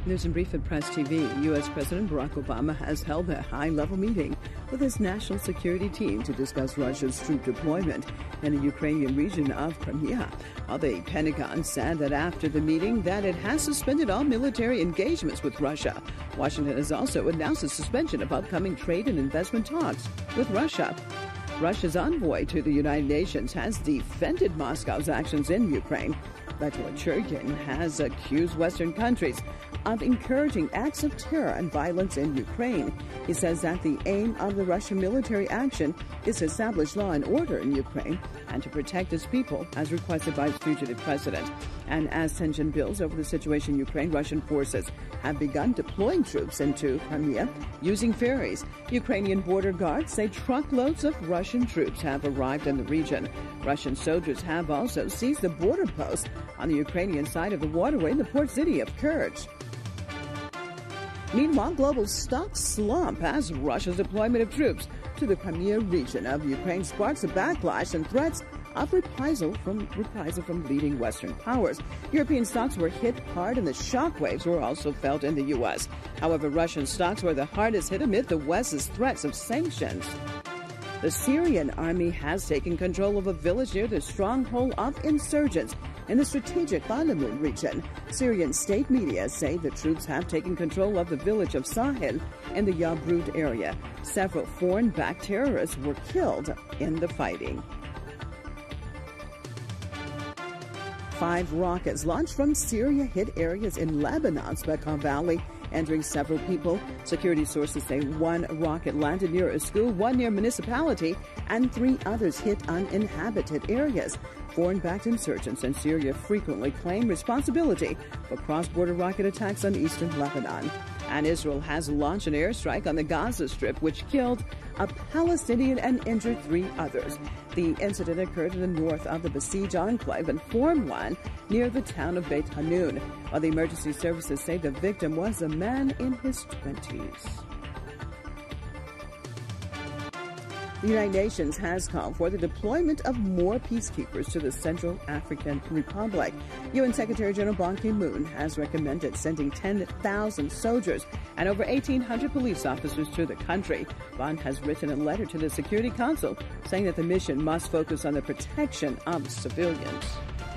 News and Brief at Press TV. U.S. President Barack Obama has held a high-level meeting with his national security team to discuss Russia's troop deployment in the Ukrainian region of Crimea. While the Pentagon said that after the meeting that it has suspended all military engagements with Russia. Washington has also announced a suspension of upcoming trade and investment talks with Russia. Russia's envoy to the United Nations has defended Moscow's actions in Ukraine. Vladimir Churkin has accused Western countries of encouraging acts of terror and violence in Ukraine. He says that the aim of the Russian military action is to establish law and order in Ukraine and to protect its people, as requested by its fugitive president. And as tension builds over the situation in Ukraine, Russian forces have begun deploying troops into Crimea using ferries. Ukrainian border guards say truckloads of Russian troops have arrived in the region. Russian soldiers have also seized the border post on the Ukrainian side of the waterway in the port city of Kerch. Meanwhile, global stocks slump as Russia's deployment of troops to the Crimea region of Ukraine sparks a backlash and threats of reprisal from leading Western powers. European stocks were hit hard, and the shockwaves were also felt in the U.S. However, Russian stocks were the hardest hit amid the West's threats of sanctions. The Syrian army has taken control of a village near the stronghold of insurgents in the strategic Balamun region. Syrian state media say the troops have taken control of the village of Sahel in the Yabrud area. Several foreign-backed terrorists were killed in the fighting. 5 rockets launched from Syria hit areas in Lebanon's Bekaa Valley, injuring several people. Security sources say 1 rocket landed near a school, 1 near a municipality, and 3 others hit uninhabited areas. Foreign-backed insurgents in Syria frequently claim responsibility for cross-border rocket attacks on eastern Lebanon. And Israel has launched an airstrike on the Gaza Strip, which killed a Palestinian and injured 3 others. The incident occurred in the north of the besieged enclave and formed one near the town of Beit Hanun, while the emergency services say the victim was a man in his 20s. The United Nations has called for the deployment of more peacekeepers to the Central African Republic. UN Secretary General Ban Ki-moon has recommended sending 10,000 soldiers and over 1,800 police officers to the country. Ban has written a letter to the Security Council saying that the mission must focus on the protection of civilians.